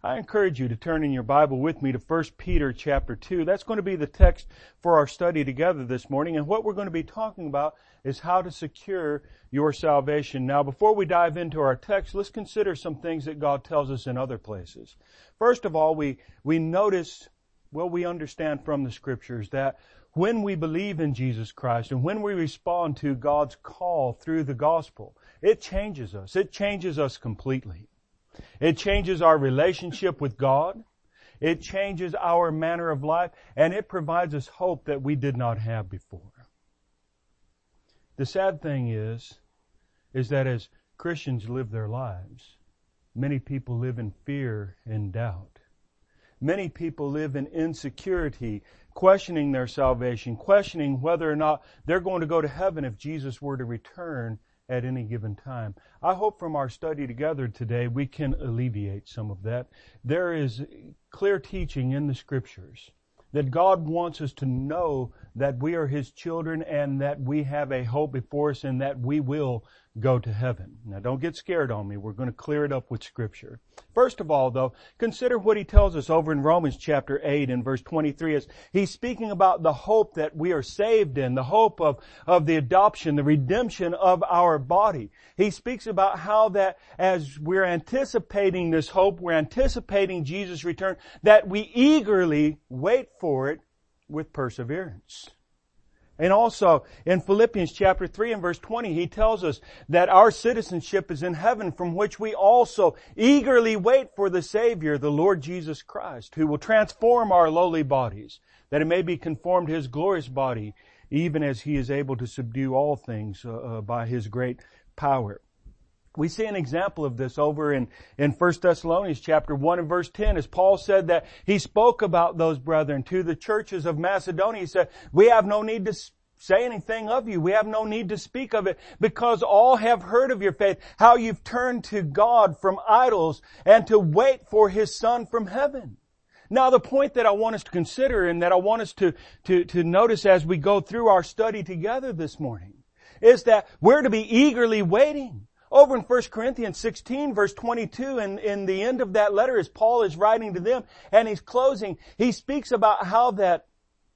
I encourage you to turn in your Bible with me to 1 Peter chapter 2. That's going to be the text for our study together this morning. And what we're going to be talking about is how to secure your salvation. Now, before we dive into our text, let's consider some things that God tells us in other places. First of all, we understand from the Scriptures that when we believe in Jesus Christ and when we respond to God's call through the gospel, it changes us. It changes us completely. It changes our relationship with God. It changes our manner of life, and it provides us hope that we did not have before. The sad thing is that as Christians live their lives, many people live in fear and doubt. Many people live in insecurity, questioning their salvation, questioning whether or not they're going to go to heaven if Jesus were to return at any given time. I hope from our study together today we can alleviate some of that. There is clear teaching in the Scriptures that God wants us to know that we are His children and that we have a hope before us and that we will go to heaven. Now don't get scared on me. We're going to clear it up with Scripture. First of all, though, consider what He tells us over in Romans chapter 8 and verse 23 as He's speaking about the hope that we are saved in, the hope of the adoption, the redemption of our body. He speaks about how that as we're anticipating this hope, we're anticipating Jesus' return, that we eagerly wait for it with perseverance. And also in Philippians chapter 3 and verse 20, he tells us that our citizenship is in heaven, from which we also eagerly wait for the Savior, the Lord Jesus Christ, who will transform our lowly bodies, that it may be conformed to His glorious body, even as He is able to subdue all things by His great power. We see an example of this over in 1 Thessalonians chapter 1 and verse 10, as Paul said that he spoke about those brethren to the churches of Macedonia. He said, we have no need to say anything of you. We have no need to speak of it, because all have heard of your faith, how you've turned to God from idols and to wait for His Son from heaven. Now, the point that I want us to consider and that I want us to notice as we go through our study together this morning is that we're to be eagerly waiting. Over in 1 Corinthians 16 verse 22, in the end of that letter, as Paul is writing to them and he's closing, he speaks about how that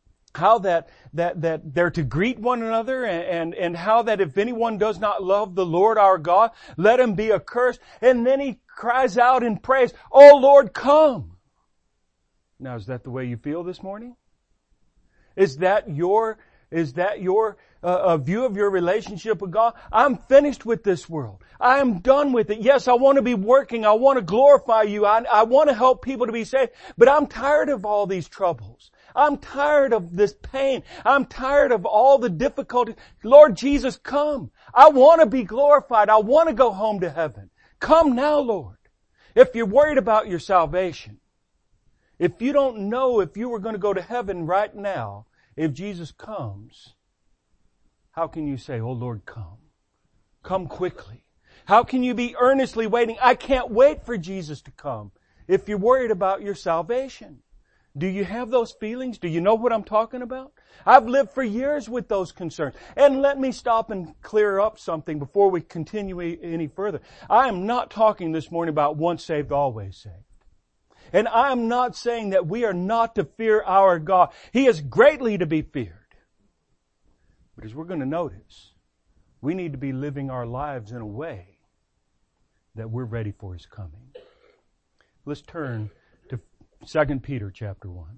they're to greet one another and how that if anyone does not love the Lord our God, let him be accursed. And then he cries out in praise, "Oh Lord, come." Now, is that the way you feel this morning? Is that your a view of your relationship with God? I'm finished with this world. I am done with it. Yes, I want to be working. I want to glorify you. I want to help people to be saved. But I'm tired of all these troubles. I'm tired of this pain. I'm tired of all the difficulties. Lord Jesus, come. I want to be glorified. I want to go home to heaven. Come now, Lord. If you're worried about your salvation, if you don't know if you were going to go to heaven right now, if Jesus comes, how can you say, "Oh Lord, come. Come quickly"? How can you be earnestly waiting? I can't wait for Jesus to come. If you're worried about your salvation, do you have those feelings? Do you know what I'm talking about? I've lived for years with those concerns. And let me stop and clear up something before we continue any further. I am not talking this morning about once saved, always saved. And I am not saying that we are not to fear our God. He is greatly to be feared. But as we're going to notice, we need to be living our lives in a way that we're ready for His coming. Let's turn to 2 Peter chapter 1.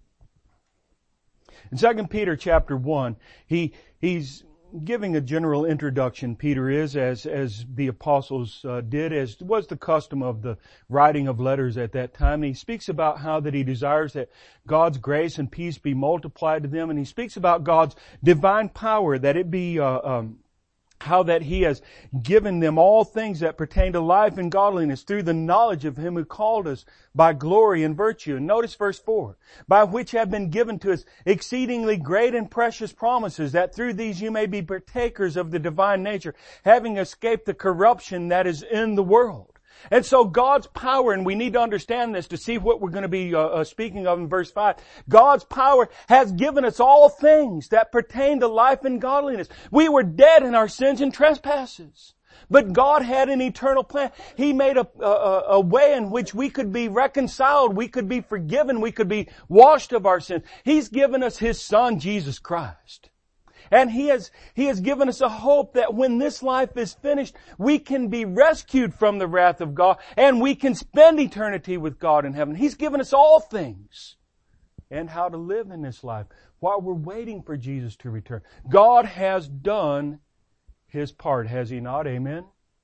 In 2 Peter chapter 1, he's giving a general introduction, Peter is, as the apostles did, as was the custom of the writing of letters at that time. And he speaks about how that he desires that God's grace and peace be multiplied to them. And he speaks about God's divine power, that it be how that He has given them all things that pertain to life and godliness through the knowledge of Him who called us by glory and virtue. And notice verse 4. By which have been given to us exceedingly great and precious promises, that through these you may be partakers of the divine nature, having escaped the corruption that is in the world. And so God's power, and we need to understand this to see what we're going to be speaking of in verse 5. God's power has given us all things that pertain to life and godliness. We were dead in our sins and trespasses. But God had an eternal plan. He made a way in which we could be reconciled, we could be forgiven, we could be washed of our sins. He's given us His Son, Jesus Christ. And He has given us a hope that when this life is finished, we can be rescued from the wrath of God and we can spend eternity with God in heaven. He's given us all things and how to live in this life while we're waiting for Jesus to return. God has done His part, has He not? Amen?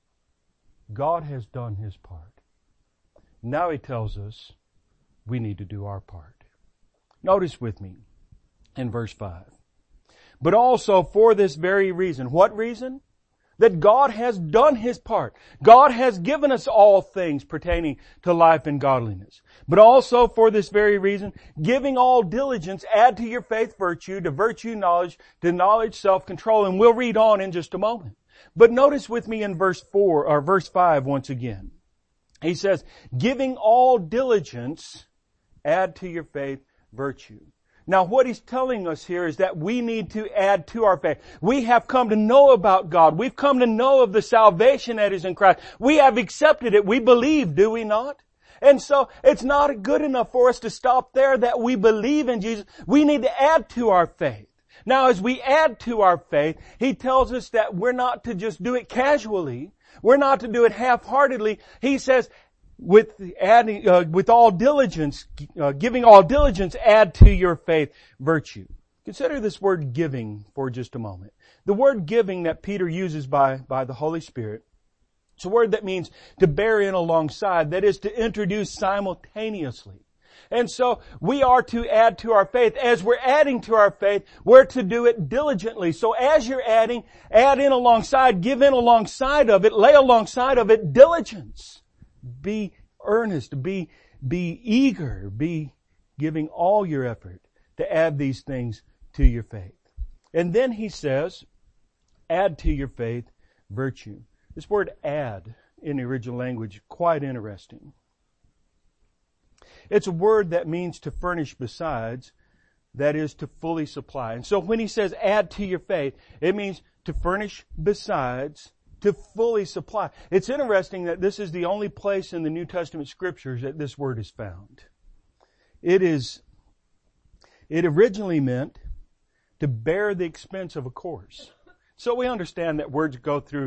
God has done His part. Now He tells us we need to do our part. Notice with me in verse 5. But also for this very reason. What reason? That God has done His part. God has given us all things pertaining to life and godliness. But also for this very reason, giving all diligence, add to your faith virtue, to virtue knowledge, to knowledge self-control. And we'll read on in just a moment. But notice with me in verse 5 once again. He says, giving all diligence, add to your faith virtue. Now what He's telling us here is that we need to add to our faith. We have come to know about God. We've come to know of the salvation that is in Christ. We have accepted it. We believe, do we not? And so it's not good enough for us to stop there that we believe in Jesus. We need to add to our faith. Now as we add to our faith, He tells us that we're not to just do it casually. We're not to do it half-heartedly. He says, with all diligence, giving all diligence, add to your faith virtue. Consider this word giving for just a moment. The word giving that Peter uses by the Holy Spirit, it's a word that means to bear in alongside, that is to introduce simultaneously. And so we are to add to our faith. As we're adding to our faith, we're to do it diligently. So as you're adding, add in alongside, give in alongside of it, lay alongside of it diligence. Be earnest, be eager, be giving all your effort to add these things to your faith. And then he says, add to your faith virtue. This word add in the original language, quite interesting. It's a word that means to furnish besides, that is to fully supply. And so when he says add to your faith, it means to furnish besides, to fully supply. It's interesting that this is the only place in the New Testament scriptures that this word is found. It originally meant to bear the expense of a course. So we understand that words go through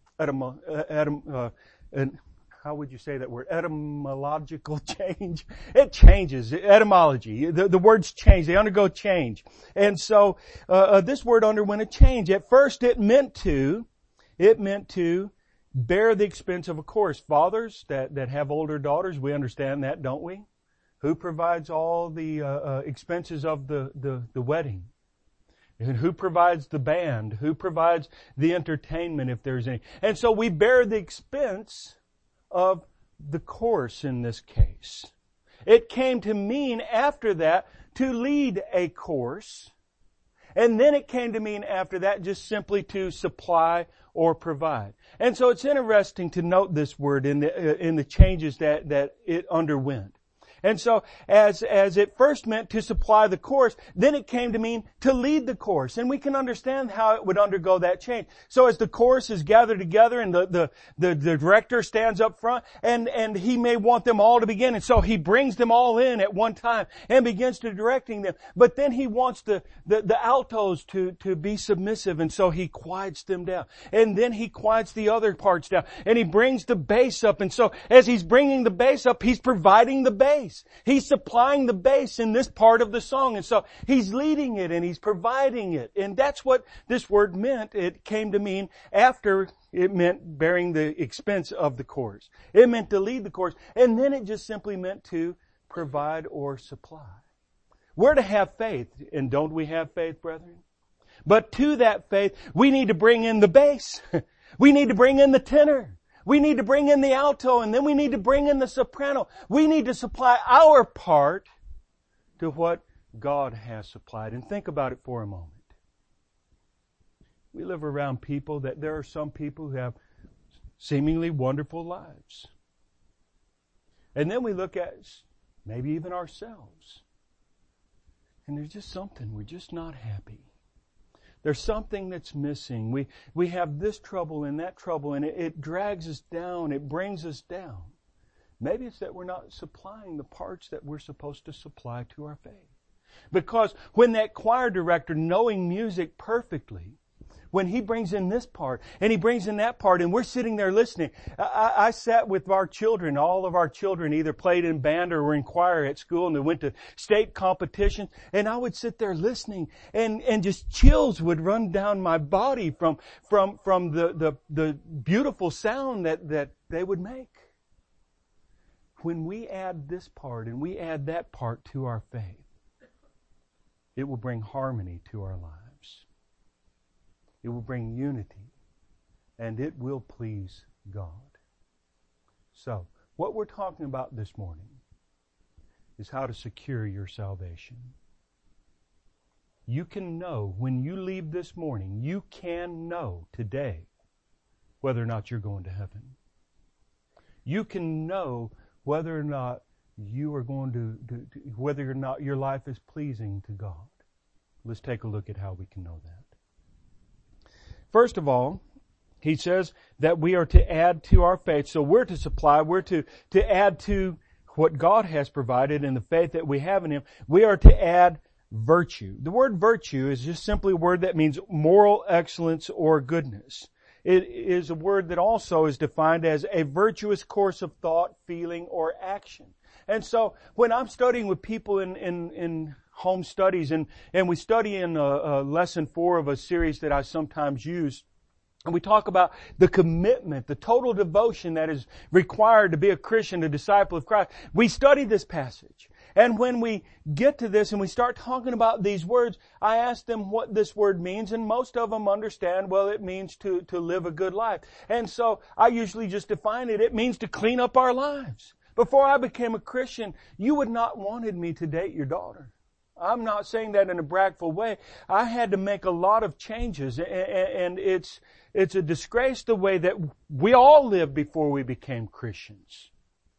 how would you say that word? Etymological change. It changes. Etymology. The words change. They undergo change. And so, this word underwent a change. At first it meant to bear the expense of a course. Fathers that have older daughters, we understand that, don't we? Who provides all the expenses of the wedding? And who provides the band? Who provides the entertainment if there's any? And so we bear the expense of the course in this case. It came to mean after that to lead a course. And then it came to mean after that just simply to supply or provide. And so it's interesting to note this word in the changes that it underwent. And so as it first meant to supply the course, then it came to mean to lead the course. And we can understand how it would undergo that change. So as the course is gathered together and the director stands up front and he may want them all to begin. And so he brings them all in at one time and begins to directing them. But then he wants the altos to be submissive, and so he quiets them down. And then he quiets the other parts down. And he brings the bass up. And so as he's bringing the bass up, he's providing the bass. He's supplying the bass in this part of the song. And so he's leading it and he's providing it. And that's what this word meant. It came to mean after it meant bearing the expense of the course. It meant to lead the course. And then it just simply meant to provide or supply. We're to have faith. And don't we have faith, brethren? But to that faith, we need to bring in the bass. We need to bring in the tenor. We need to bring in the alto, and then we need to bring in the soprano. We need to supply our part to what God has supplied. And think about it for a moment. We live around people that there are some people who have seemingly wonderful lives. And then we look at maybe even ourselves. And there's just something, we're just not happy. There's something that's missing. We have this trouble and that trouble, and it drags us down. It brings us down. Maybe it's that we're not supplying the parts that we're supposed to supply to our faith. Because when that choir director, knowing music perfectly, when he brings in this part and he brings in that part and we're sitting there listening. I sat with our children. All of our children either played in band or were in choir at school, and they went to state competitions, and I would sit there listening and just chills would run down my body from the beautiful sound that they would make. When we add this part and we add that part to our faith, it will bring harmony to our lives. It will bring unity, and it will please God. So, what we're talking about this morning is how to secure your salvation. You can know when you leave this morning, you can know today whether or not you're going to heaven. You can know whether or not you are going to whether or not your life is pleasing to God. Let's take a look at how we can know that. First of all, he says that we are to add to our faith. So we're to supply, we're to add to what God has provided in the faith that we have in Him. We are to add virtue. The word virtue is just simply a word that means moral excellence or goodness. It is a word that also is defined as a virtuous course of thought, feeling, or action. And so when I'm studying with people in home studies, and we study in lesson 4 of a series that I sometimes use, and we talk about the commitment, the total devotion that is required to be a Christian, a disciple of Christ. We study this passage. And when we get to this and we start talking about these words, I ask them what this word means, and most of them understand, well, it means to live a good life. And so I usually just define it. It means to clean up our lives. Before I became a Christian, you would not wanted me to date your daughter. I'm not saying that in a bragful way. I had to make a lot of changes, and it's a disgrace the way that we all lived before we became Christians.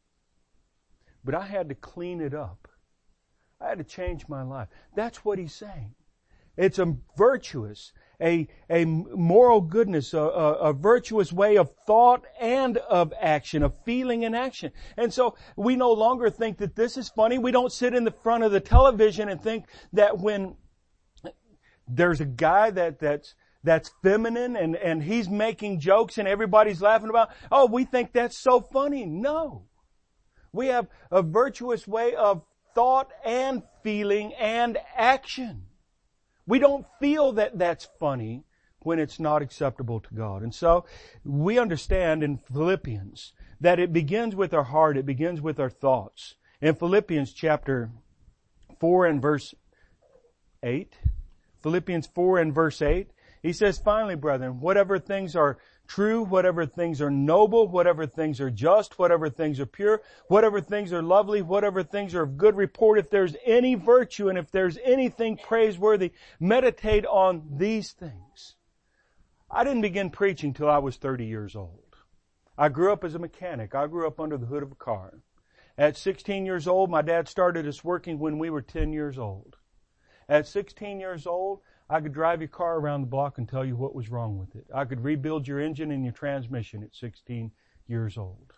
But I had to clean it up. I had to change my life. That's what he's saying. It's a virtuous, a moral goodness, a virtuous way of thought and of action, of feeling and action. And so we no longer think that this is funny. We don't sit in the front of the television and think that when there's a guy that's feminine and he's making jokes and everybody's laughing about, oh, we think that's so funny. No. We have a virtuous way of thought and feeling and action. We don't feel that that's funny when it's not acceptable to God. And so we understand in Philippians that it begins with our heart, it begins with our thoughts. In Philippians chapter 4 and verse 8, Philippians 4 and verse 8, he says, finally, brethren, whatever things are true, whatever things are noble, whatever things are just, whatever things are pure, whatever things are lovely, whatever things are of good report, if there's any virtue and if there's anything praiseworthy, meditate on these things. I didn't begin preaching till I was 30 years old. I grew up as a mechanic. I grew up under the hood of a car. At 16 years old, my dad started us working when we were 10 years old. At 16 years old, I could drive your car around the block and tell you what was wrong with it. I could rebuild your engine and your transmission at 16 years old.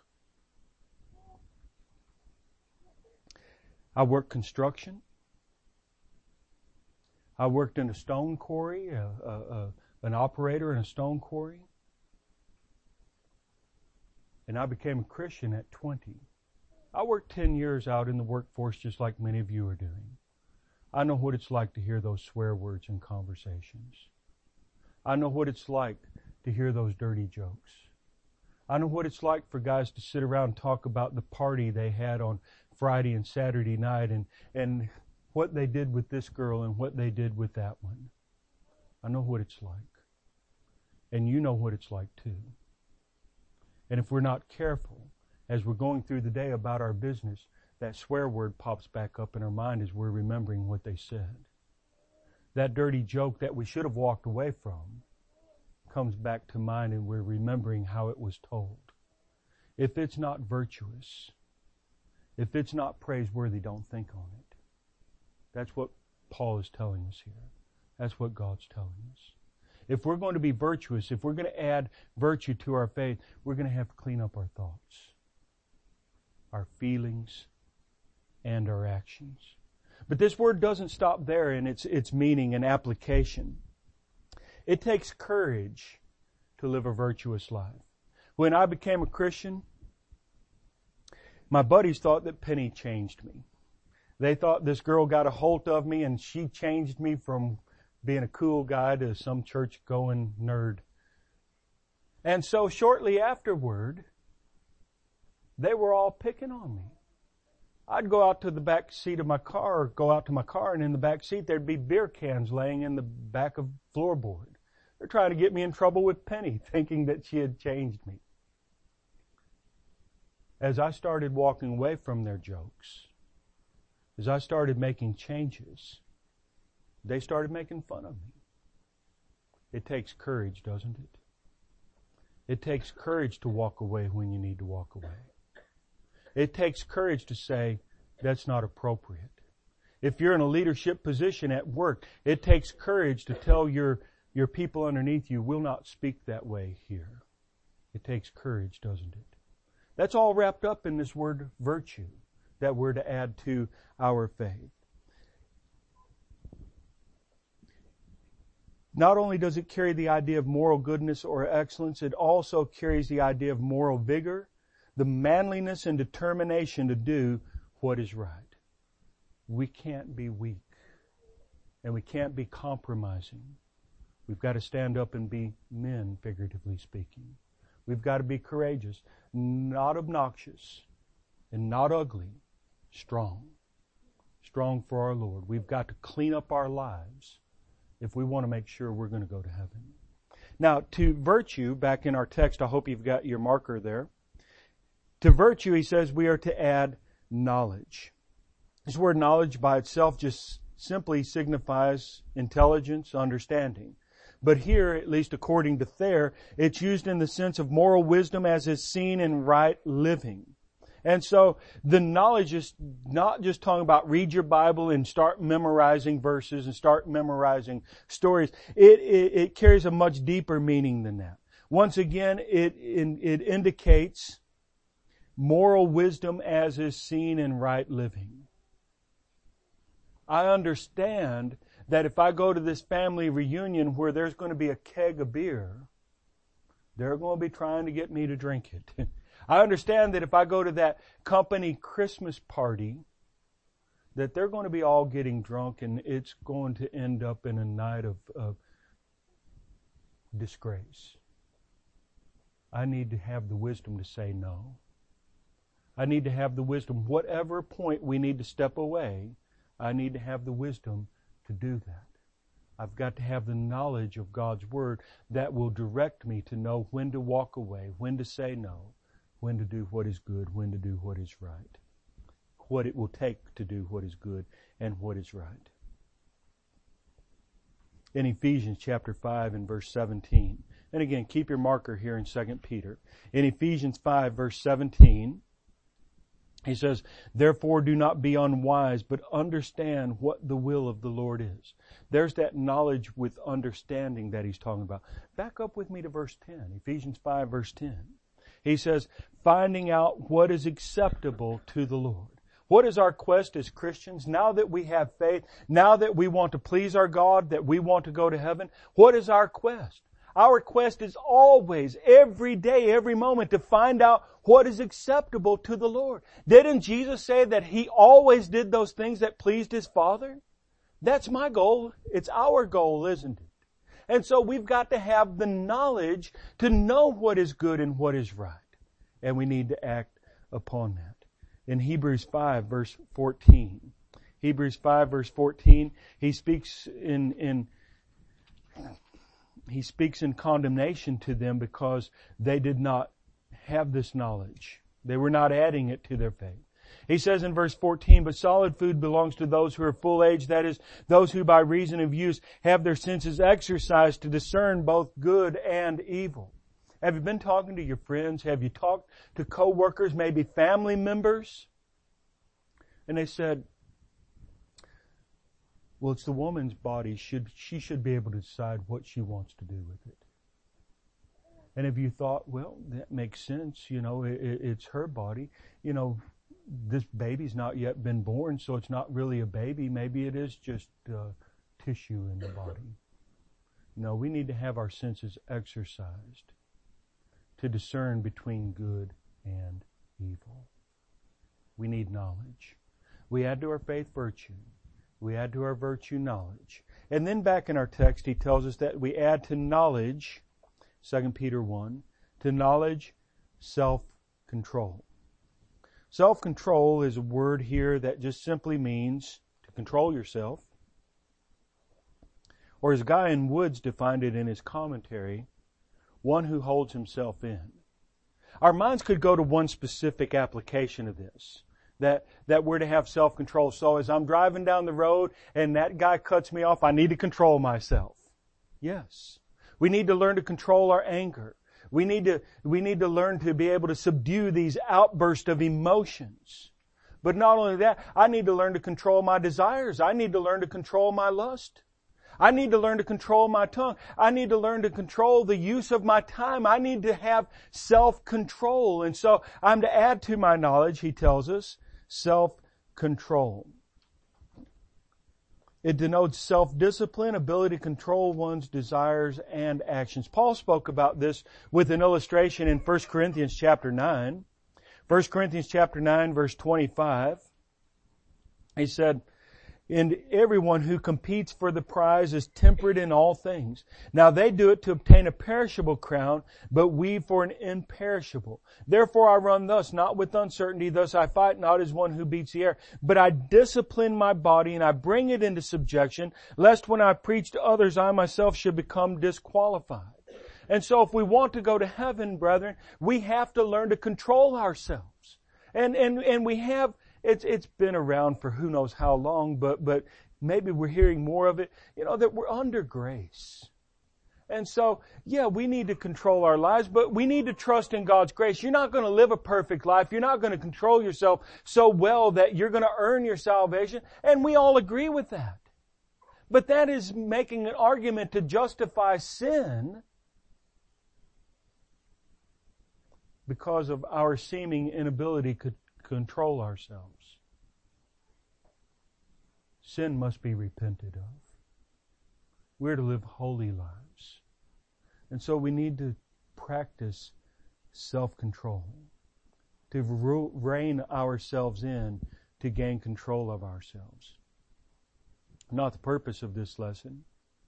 I worked construction. I worked in a stone quarry, an operator in a stone quarry. And I became a Christian at 20. I worked 10 years out in the workforce just like many of you are doing. I know what it's like to hear those swear words in conversations. I know what it's like to hear those dirty jokes. I know what it's like for guys to sit around and talk about the party they had on Friday and Saturday night and what they did with this girl and what they did with that one. I know what it's like. And you know what it's like too. And if we're not careful, as we're going through the day about our business, that swear word pops back up in our mind as we're remembering what they said. That dirty joke that we should have walked away from comes back to mind and we're remembering how it was told. If it's not virtuous, if it's not praiseworthy, don't think on it. That's what Paul is telling us here. That's what God's telling us. If we're going to be virtuous, if we're going to add virtue to our faith, we're going to have to clean up our thoughts, our feelings, and our actions. But this word doesn't stop there in its meaning and application. It takes courage to live a virtuous life. When I became a Christian, my buddies thought that Penny changed me. They thought this girl got a hold of me and she changed me from being a cool guy to some church-going nerd. And so shortly afterward, they were all picking on me. I'd go out to the back seat of my car, or go out to my car, and in the back seat there'd be beer cans laying in the back of floorboard. They're trying to get me in trouble with Penny, thinking that she had changed me. As I started walking away from their jokes, as I started making changes, they started making fun of me. It takes courage, doesn't it? It takes courage to walk away when you need to walk away. It takes courage to say, that's not appropriate. If you're in a leadership position at work, it takes courage to tell your people underneath you, will not speak that way here. It takes courage, doesn't it? That's all wrapped up in this word virtue that we're to add to our faith. Not only does it carry the idea of moral goodness or excellence, it also carries the idea of moral vigor, the manliness and determination to do what is right. We can't be weak, and we can't be compromising. We've got to stand up and be men, figuratively speaking. We've got to be courageous, not obnoxious, and not ugly, strong. Strong for our Lord. We've got to clean up our lives if we want to make sure we're going to go to heaven. Now, to virtue, back in our text, I hope you've got your marker there. To virtue, he says, we are to add knowledge. This word knowledge by itself just simply signifies intelligence, understanding. But here, at least according to Thayer, it's used in the sense of moral wisdom as is seen in right living. And so the knowledge is not just talking about read your Bible and start memorizing verses and start memorizing stories. It carries a much deeper meaning than that. Once again, it indicates moral wisdom as is seen in right living. I understand that if I go to this family reunion where there's going to be a keg of beer, they're going to be trying to get me to drink it. I understand that if I go to that company Christmas party, that they're going to be all getting drunk and it's going to end up in a night of disgrace. I need to have the wisdom to say no. I need to have the wisdom. Whatever point we need to step away, I need to have the wisdom to do that. I've got to have the knowledge of God's Word that will direct me to know when to walk away, when to say no, when to do what is good, when to do what is right, what it will take to do what is good and what is right. In Ephesians chapter 5 and verse 17, and again, keep your marker here in 2 Peter. In Ephesians 5 verse 17, he says, therefore do not be unwise, but understand what the will of the Lord is. There's that knowledge with understanding that he's talking about. Back up with me to verse 10, Ephesians 5 verse 10. He says, finding out what is acceptable to the Lord. What is our quest as Christians? Now that we have faith, now that we want to please our God, that we want to go to heaven, what is our quest? Our quest is always, every day, every moment, to find out what is acceptable to the Lord. Didn't Jesus say that He always did those things that pleased His Father? That's my goal. It's our goal, isn't it? And so we've got to have the knowledge to know what is good and what is right. And we need to act upon that. In Hebrews 5 verse 14, Hebrews 5 verse 14, he speaks in condemnation to them because they did not have this knowledge. They were not adding it to their faith. He says in verse 14, but solid food belongs to those who are full age, that is, those who by reason of use have their senses exercised to discern both good and evil. Have you been talking to your friends? Have you talked to co-workers, maybe family members? And they said, Well, it's the woman's body. She should be able to decide what she wants to do with it. And if you thought, well, that makes sense, it's her body. This baby's not yet been born, so it's not really a baby. Maybe it is just tissue in the body. No, we need to have our senses exercised to discern between good and evil. We need knowledge. We add to our faith virtue. We add to our virtue knowledge. And then back in our text, he tells us that we add to knowledge, 2 Peter 1, to knowledge, self-control. Self-control is a word here that just simply means to control yourself. Or as Guy in Woods defined it in his commentary, one who holds himself in. Our minds could go to one specific application of this, that we're to have self-control. So as I'm driving down the road and that guy cuts me off, I need to control myself. Yes. We need to learn to control our anger. We need to learn to be able to subdue these outbursts of emotions. But not only that, I need to learn to control my desires. I need to learn to control my lust. I need to learn to control my tongue. I need to learn to control the use of my time. I need to have self-control. And so I'm to add to my knowledge, he tells us, self-control. It denotes self-discipline, ability to control one's desires and actions. Paul spoke about this with an illustration in 1 Corinthians chapter 9. 1 Corinthians chapter 9, verse 25. He said, "And everyone who competes for the prize is temperate in all things. Now they do it to obtain a perishable crown, but we for an imperishable. Therefore I run thus, not with uncertainty. Thus I fight not as one who beats the air. But I discipline my body and I bring it into subjection, lest when I preach to others I myself should become disqualified." And so if we want to go to heaven, brethren, we have to learn to control ourselves. And we have... It's been around for who knows how long, but maybe we're hearing more of it, that we're under grace. And so, we need to control our lives, but we need to trust in God's grace. You're not going to live a perfect life. You're not going to control yourself so well that you're going to earn your salvation. And we all agree with that. But that is making an argument to justify sin because of our seeming inability to control ourselves. Sin must be repented of. We're to live holy lives. And so we need to practice self-control, to rein ourselves in, to gain control of ourselves. Not the purpose of this lesson.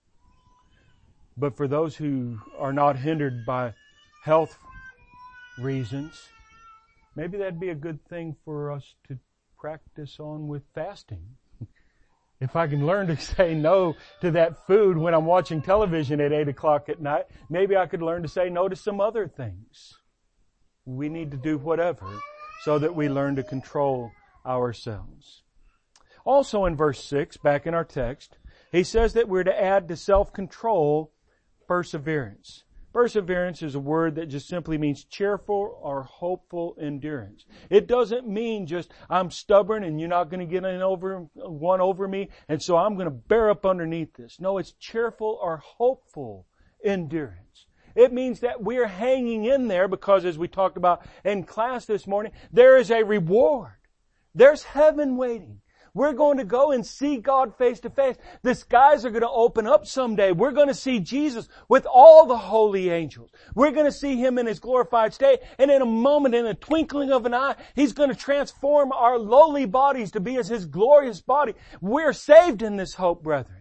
But for those who are not hindered by health reasons, maybe that'd be a good thing for us to practice on with fasting. If I can learn to say no to that food when I'm watching television at 8 o'clock at night, maybe I could learn to say no to some other things. We need to do whatever so that we learn to control ourselves. Also in verse 6, back in our text, he says that we're to add to self-control perseverance. Perseverance is a word that just simply means cheerful or hopeful endurance. It doesn't mean just, I'm stubborn and you're not going to get one over me, and so I'm going to bear up underneath this. No, it's cheerful or hopeful endurance. It means that we're hanging in there because, as we talked about in class this morning, there is a reward. There's heaven waiting. We're going to go and see God face to face. The skies are going to open up someday. We're going to see Jesus with all the holy angels. We're going to see Him in His glorified state. And in a moment, in a twinkling of an eye, He's going to transform our lowly bodies to be as His glorious body. We're saved in this hope, brethren.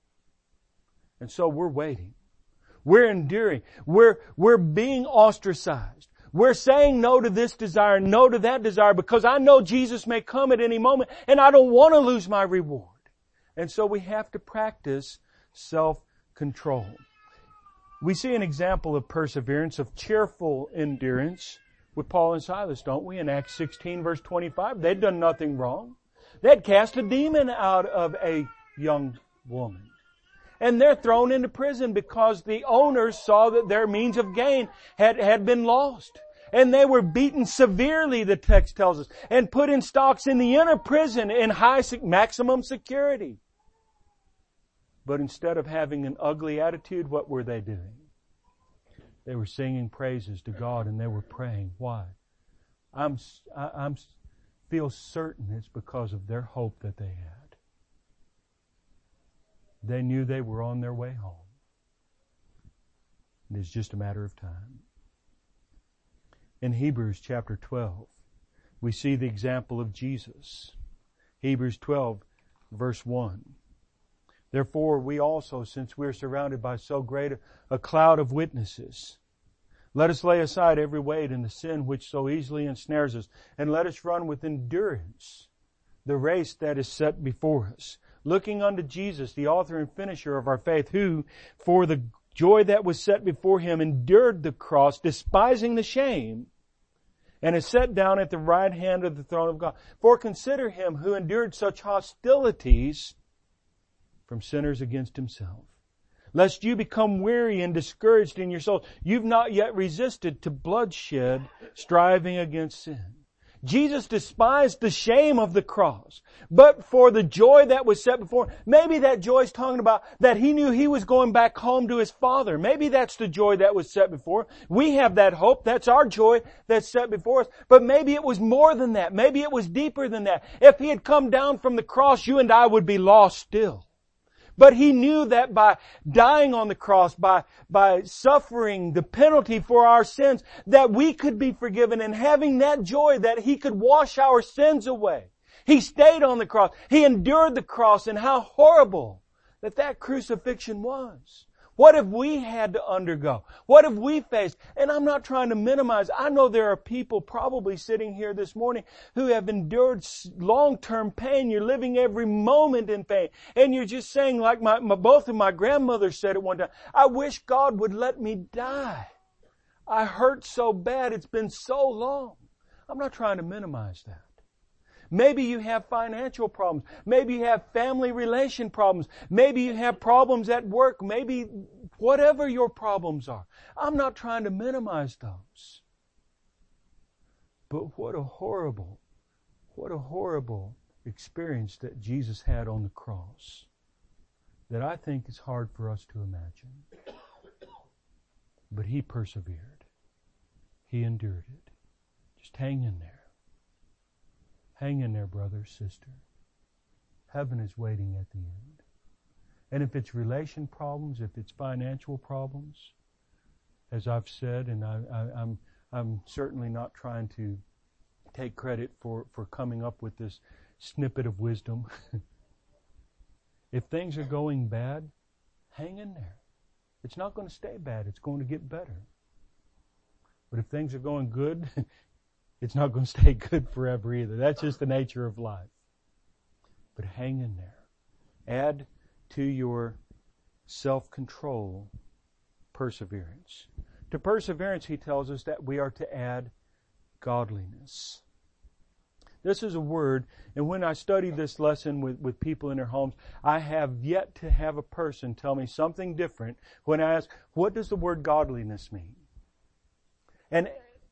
And so we're waiting. We're enduring. We're being ostracized. We're saying no to this desire, no to that desire, because I know Jesus may come at any moment and I don't want to lose my reward. And so we have to practice self-control. We see an example of perseverance, of cheerful endurance with Paul and Silas, don't we? In Acts 16 verse 25, they'd done nothing wrong. They'd cast a demon out of a young woman. And they're thrown into prison because the owners saw that their means of gain had been lost. And they were beaten severely, the text tells us, and put in stocks in the inner prison in maximum security. But instead of having an ugly attitude, what were they doing? They were singing praises to God and they were praying. Why? I'm feel certain it's because of their hope that they had. They knew they were on their way home. And it's just a matter of time. In Hebrews chapter 12, we see the example of Jesus. Hebrews 12, verse 1. Therefore, we also, since we are surrounded by so great a cloud of witnesses, let us lay aside every weight and the sin which so easily ensnares us, and let us run with endurance the race that is set before us, looking unto Jesus, the author and finisher of our faith, who, for the joy that was set before him, endured the cross, despising the shame, and is set down at the right hand of the throne of God. For consider him who endured such hostilities from sinners against himself, lest you become weary and discouraged in your soul. You've not yet resisted to bloodshed, striving against sin. Jesus despised the shame of the cross, but for the joy that was set before him. Maybe that joy is talking about that he knew he was going back home to his Father. Maybe that's the joy that was set before him. We have that hope. That's our joy that's set before us. But maybe it was more than that. Maybe it was deeper than that. If he had come down from the cross, you and I would be lost still. But he knew that by dying on the cross, by suffering the penalty for our sins, that we could be forgiven, and having that joy that he could wash our sins away. He stayed on the cross. He endured the cross, and how horrible that crucifixion was. What have we had to undergo? What have we faced? And I'm not trying to minimize. I know there are people probably sitting here this morning who have endured long-term pain. You're living every moment in pain. And you're just saying, like both of my grandmothers said at one time, I wish God would let me die. I hurt so bad. It's been so long. I'm not trying to minimize that. Maybe you have financial problems. Maybe you have family relation problems. Maybe you have problems at work. Maybe whatever your problems are. I'm not trying to minimize those. But what a horrible experience that Jesus had on the cross that I think is hard for us to imagine. But he persevered. He endured it. Just hang in there. Hang in there, brother, sister. Heaven is waiting at the end. And if it's relation problems, if it's financial problems, as I've said, and I'm certainly not trying to take credit for coming up with this snippet of wisdom. If things are going bad, hang in there. It's not going to stay bad. It's going to get better. But if things are going good, it's not going to stay good forever either. That's just the nature of life. But hang in there. Add to your self-control perseverance. To perseverance, he tells us that we are to add godliness. This is a word, and when I study this lesson with people in their homes, I have yet to have a person tell me something different when I ask, what does the word godliness mean? And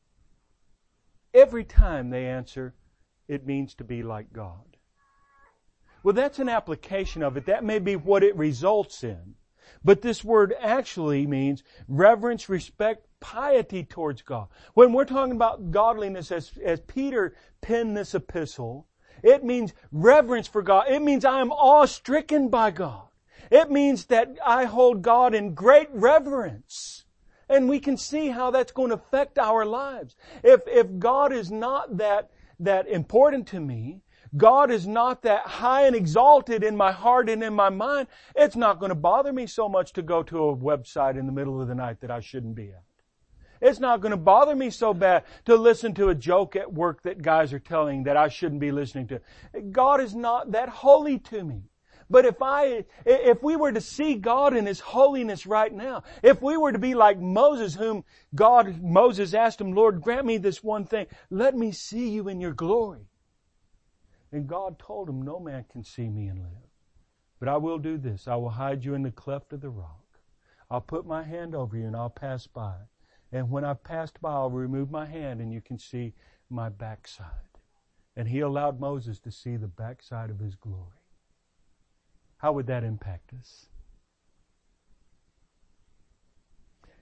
every time they answer, it means to be like God. Well, that's an application of it. That may be what it results in. But this word actually means reverence, respect, piety towards God. When we're talking about godliness, as Peter penned this epistle, it means reverence for God. It means I am awe-stricken by God. It means that I hold God in great reverence. And we can see how that's going to affect our lives. If God is not that important to me, God is not that high and exalted in my heart and in my mind, it's not going to bother me so much to go to a website in the middle of the night that I shouldn't be at. It's not going to bother me so bad to listen to a joke at work that guys are telling that I shouldn't be listening to. God is not that holy to me. But if we were to see God in His holiness right now, if we were to be like Moses, Moses asked him, Lord, grant me this one thing. Let me see you in your glory. And God told him, no man can see me and live. But I will do this. I will hide you in the cleft of the rock. I'll put my hand over you and I'll pass by. And when I've passed by, I'll remove my hand and you can see my backside. And He allowed Moses to see the backside of His glory. How would that impact us?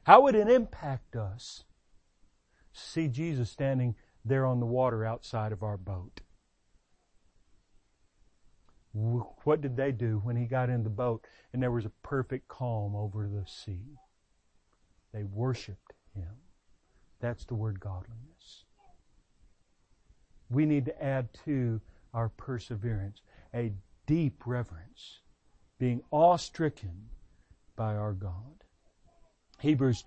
How would it impact us to see Jesus standing there on the water outside of our boat? What did they do when He got in the boat and there was a perfect calm over the sea? They worshiped Him. That's the word godliness. We need to add to our perseverance a deep reverence, being awe-stricken by our God. Hebrews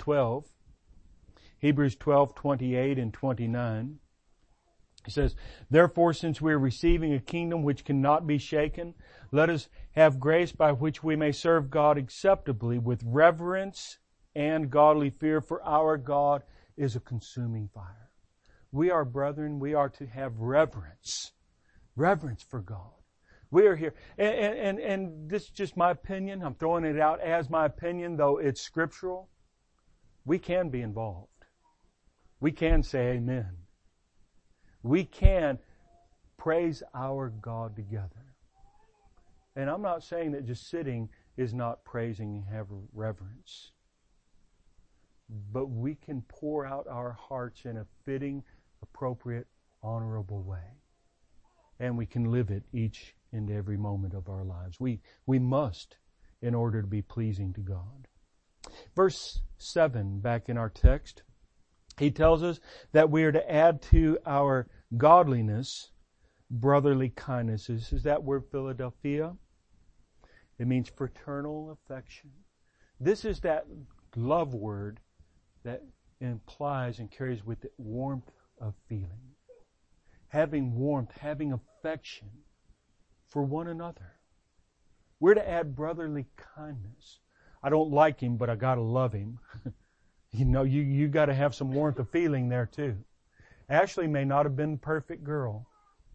12:28 and 29. He says, "Therefore, since we are receiving a kingdom which cannot be shaken, let us have grace by which we may serve God acceptably with reverence and godly fear, for our God is a consuming fire." We are brethren, we are to have reverence for God. We are here, and this is just my opinion. I'm throwing it out as my opinion, though it's scriptural. We can be involved. We can say amen. We can praise our God together. And I'm not saying that just sitting is not praising and have reverence. But we can pour out our hearts in a fitting, appropriate, honorable way. And we can live it each and every moment of our lives. We must, in order to be pleasing to God. Verse 7, back in our text, he tells us that we are to add to our godliness brotherly kindness. This is that word Philadelphia. It means fraternal affection. This is that love word that implies and carries with it warmth of feeling. Having warmth, having affection for one another. We're to add brotherly kindness. I don't like him, but I gotta love him. You gotta have some warmth of feeling there too. Ashley may not have been a perfect girl,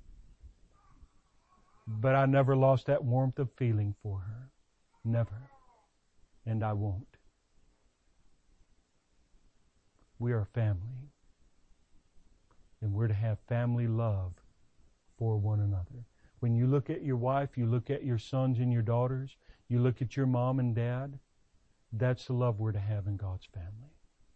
but I never lost that warmth of feeling for her. Never. And I won't. We are family. And we're to have family love for one another. When you look at your wife, you look at your sons and your daughters, you look at your mom and dad, that's the love we're to have in God's family.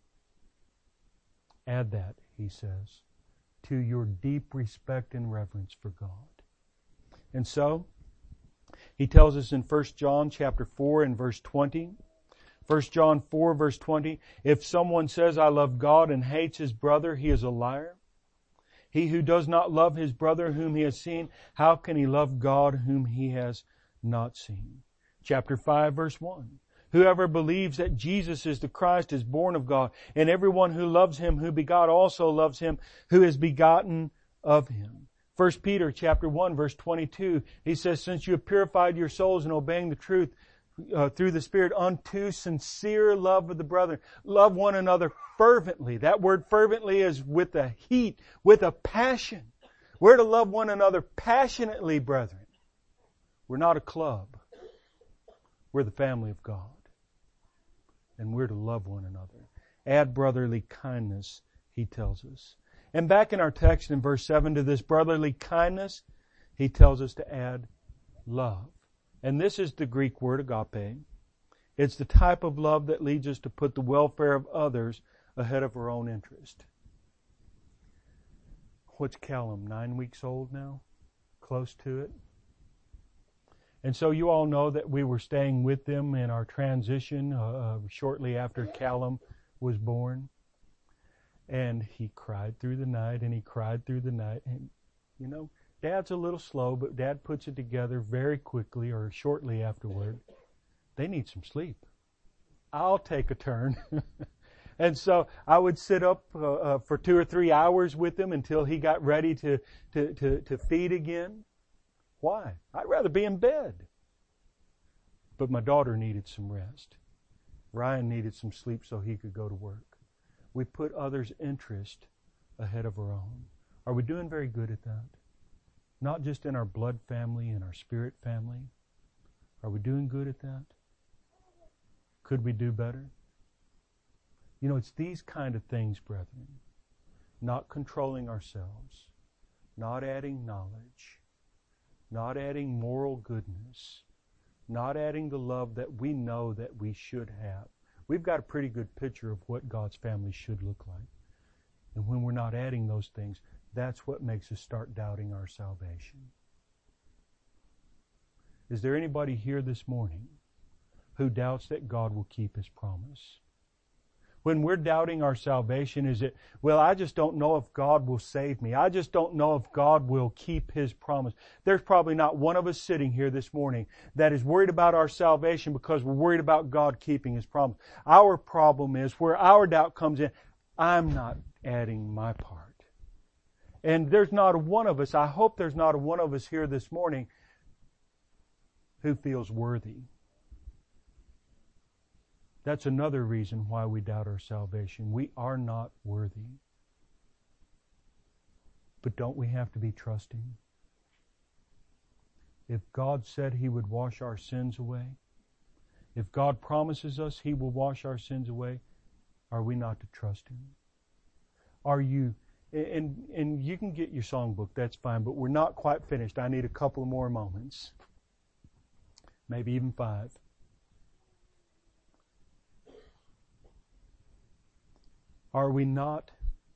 Add that, he says, to your deep respect and reverence for God. And so, he tells us in 1 John chapter 4 and verse 20, 1 John 4 verse 20, if someone says, I love God and hates his brother, he is a liar. He who does not love his brother whom he has seen, how can he love God whom he has not seen? Chapter 5 verse 1. Whoever believes that Jesus is the Christ is born of God, and everyone who loves him who begot also loves him who is begotten of him. 1 Peter chapter 1 verse 22, he says, since you have purified your souls in obeying the truth through the Spirit unto sincere love of the brethren, love one another fervently. That word fervently is with a heat, with a passion. We're to love one another passionately, brethren. We're not a club. We're the family of God. And we're to love one another. Add brotherly kindness, he tells us. And back in our text in verse 7, to this brotherly kindness, he tells us to add love. And this is the Greek word agape. It's the type of love that leads us to put the welfare of others ahead of our own interest. What's Callum, 9 weeks old now? Close to it. And so you all know that we were staying with them in our transition shortly after Callum was born. And he cried through the night, and he cried through the night. And, you know, Dad's a little slow, but Dad puts it together very quickly or shortly afterward. They need some sleep. I'll take a turn. And so I would sit up for 2 or 3 hours with him until he got ready to feed again. Why? I'd rather be in bed. But my daughter needed some rest. Ryan needed some sleep so he could go to work. We put others' interest ahead of our own. Are we doing very good at that? Not just in our blood family and our spirit family. Are we doing good at that? Could we do better? You know, it's these kind of things, brethren. Not controlling ourselves. Not adding knowledge. Not adding moral goodness. Not adding the love that we know that we should have. we've got a pretty good picture of what God's family should look like. And when we're not adding those things, that's what makes us start doubting our salvation. Is there anybody here this morning who doubts that God will keep His promise? When we're doubting our salvation, is it, well, I just don't know if God will save me. I just don't know if God will keep His promise. There's probably not one of us sitting here this morning that is worried about our salvation because we're worried about God keeping His promise. Our problem is, where our doubt comes in, I'm not adding my part. And there's not a one of us, I hope there's not a one of us here this morning who feels worthy. That's another reason why we doubt our salvation. We are not worthy. But don't we have to be trusting? If God said He would wash our sins away, if God promises us He will wash our sins away, are we not to trust Him? Are you, and you can get your songbook, that's fine, but we're not quite finished. I need a couple more moments. Maybe even 5. Are we not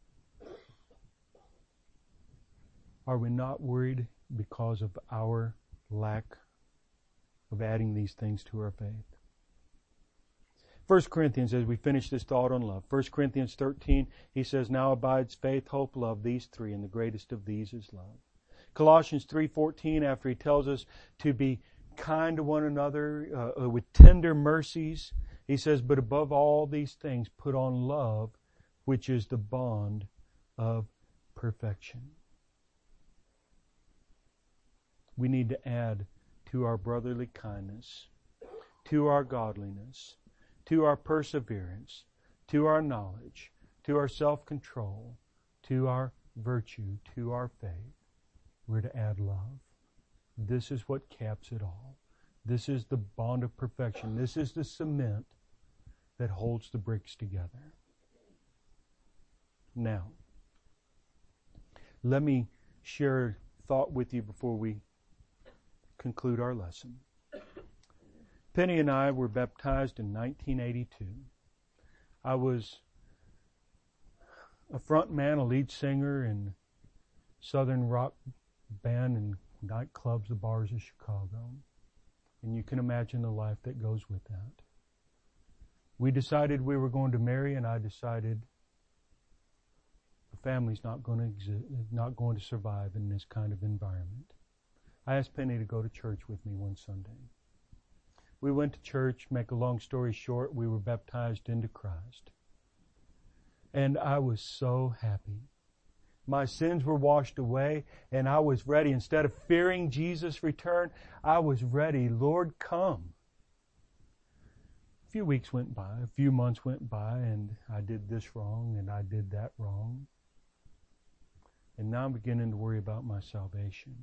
worried because of our lack of adding these things to our faith? 1 Corinthians, as we finish this thought on love, 1 Corinthians 13, he says, now abides faith, hope, love, these three, and the greatest of these is love. Colossians 3:14, after he tells us to be kind to one another with tender mercies, he says, but above all these things, put on love, which is the bond of perfection. We need to add to our brotherly kindness, to our godliness, to our perseverance, to our knowledge, to our self-control, to our virtue, to our faith. We're to add love. This is what caps it all. This is the bond of perfection. This is the cement that holds the bricks together. Now, let me share a thought with you before we conclude our lesson. Penny and I were baptized in 1982. I was a front man, a lead singer in Southern rock band and nightclubs, the bars of Chicago. And you can imagine the life that goes with that. We decided we were going to marry, and I decided the family's not going to survive in this kind of environment. I asked Penny to go to church with me one Sunday. We went to church. Make a long story short, we were baptized into Christ. And I was so happy. My sins were washed away, and I was ready. Instead of fearing Jesus' return, I was ready. Lord, come. A few weeks went by, a few months went by, and I did this wrong, and I did that wrong. And now I'm beginning to worry about my salvation.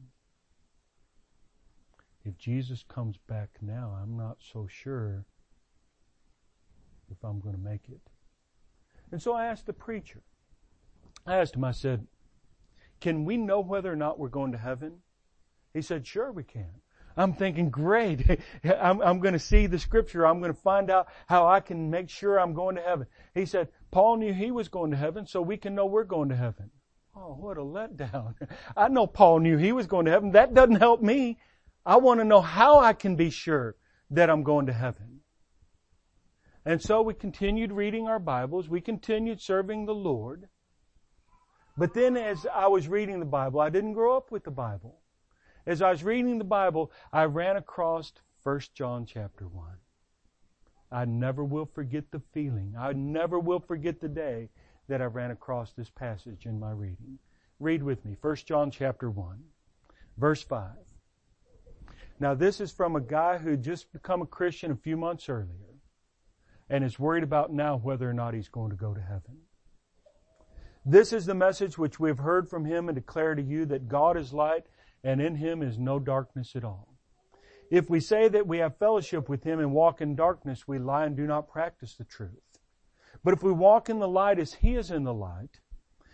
If Jesus comes back now, I'm not so sure if I'm going to make it. And so I asked the preacher. I asked him, I said, can we know whether or not we're going to heaven? He said, sure we can. I'm thinking, great. I'm going to see the Scripture. I'm going to find out how I can make sure I'm going to heaven. He said, Paul knew he was going to heaven, so we can know we're going to heaven. Oh, what a letdown. I know Paul knew he was going to heaven. That doesn't help me. I want to know how I can be sure that I'm going to heaven. And so we continued reading our Bibles. We continued serving the Lord. But then as I was reading the Bible, I didn't grow up with the Bible. As I was reading the Bible, I ran across 1 John chapter 1. I never will forget the feeling. I never will forget the day that I ran across this passage in my reading. Read with me, 1 John chapter 1, verse 5. Now this is from a guy who had just become a Christian a few months earlier and is worried about now whether or not he's going to go to heaven. This is the message which we have heard from Him and declare to you, that God is light, and in Him is no darkness at all. If we say that we have fellowship with Him and walk in darkness, we lie and do not practice the truth. But if we walk in the light as He is in the light,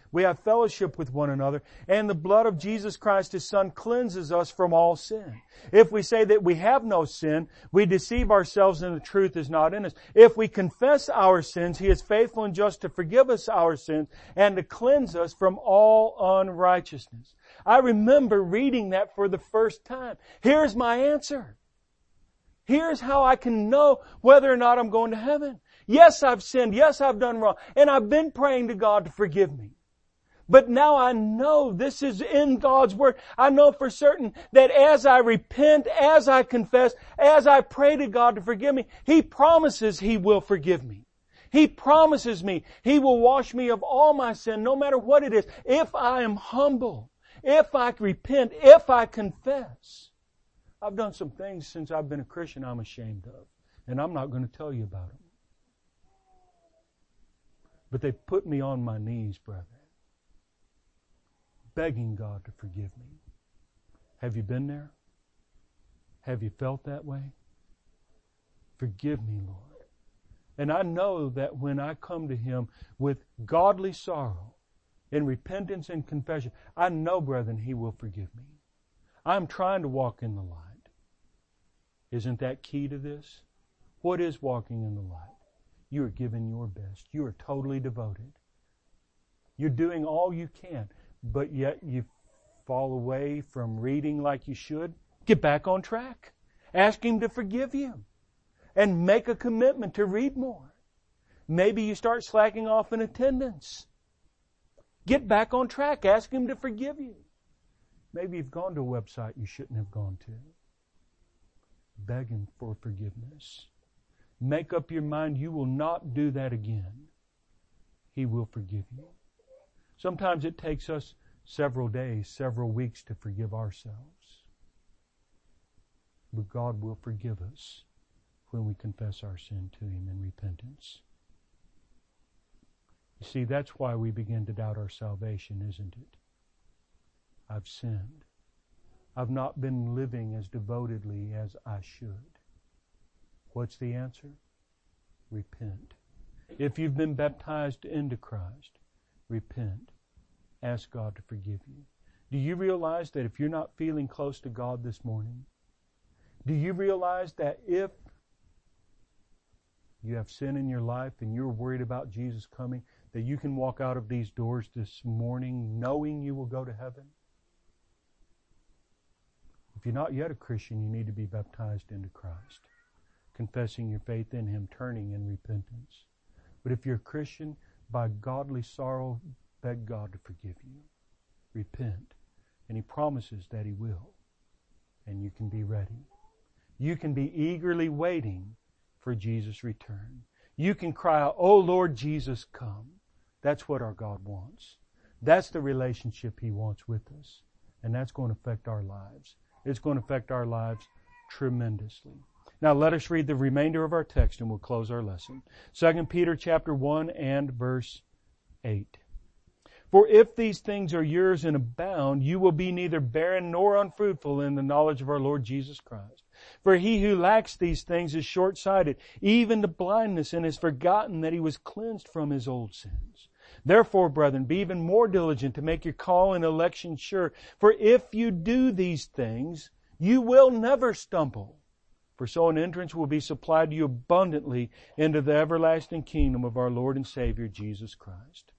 We have fellowship with one another. And the blood of Jesus Christ, His Son, cleanses us from all sin. If we say that we have no sin, we deceive ourselves and the truth is not in us. If we confess our sins, He is faithful and just to forgive us our sins and to cleanse us from all unrighteousness. I remember reading that for the first time. Here's my answer. Here's how I can know whether or not I'm going to heaven. Yes, I've sinned. Yes, I've done wrong. And I've been praying to God to forgive me. But now I know this is in God's Word. I know for certain that as I repent, as I confess, as I pray to God to forgive me, He promises He will forgive me. He promises me He will wash me of all my sin, no matter what it is, if I am humble, if I repent, if I confess. I've done some things since I've been a Christian I'm ashamed of, and I'm not going to tell you about them. But they put me on my knees, brethren, begging God to forgive me. Have you been there? Have you felt that way? Forgive me, Lord. And I know that when I come to Him with godly sorrow, in repentance and confession, I know, brethren, He will forgive me. I'm trying to walk in the light. Isn't that key to this? What is walking in the light? You are giving your best. You are totally devoted. You're doing all you can, but yet you fall away from reading like you should. Get back on track. Ask Him to forgive you. And make a commitment to read more. Maybe you start slacking off in attendance. Get back on track. Ask Him to forgive you. Maybe you've gone to a website you shouldn't have gone to. Beg Him for forgiveness. Make up your mind you will not do that again. He will forgive you. Sometimes it takes us several days, several weeks to forgive ourselves. But God will forgive us when we confess our sin to Him in repentance. You see, that's why we begin to doubt our salvation, isn't it? I've sinned. I've not been living as devotedly as I should. What's the answer? Repent. If you've been baptized into Christ, repent. Ask God to forgive you. Do you realize that if you're not feeling close to God this morning, do you realize that if you have sin in your life and you're worried about Jesus coming, that you can walk out of these doors this morning knowing you will go to heaven? If you're not yet a Christian, you need to be baptized into Christ, confessing your faith in Him, turning in repentance. But if you're a Christian, by godly sorrow, beg God to forgive you. Repent. And He promises that He will. And you can be ready. You can be eagerly waiting for Jesus' return. You can cry out, "Oh Lord Jesus, come." That's what our God wants. That's the relationship He wants with us. And that's going to affect our lives. It's going to affect our lives tremendously. Now let us read the remainder of our text and we'll close our lesson. 2 Peter chapter 1 and verse 8. For if these things are yours and abound, you will be neither barren nor unfruitful in the knowledge of our Lord Jesus Christ. For he who lacks these things is short-sighted, even to blindness, and has forgotten that he was cleansed from his old sins. Therefore, brethren, be even more diligent to make your call and election sure. For if you do these things, you will never stumble. For so an entrance will be supplied to you abundantly into the everlasting kingdom of our Lord and Savior, Jesus Christ.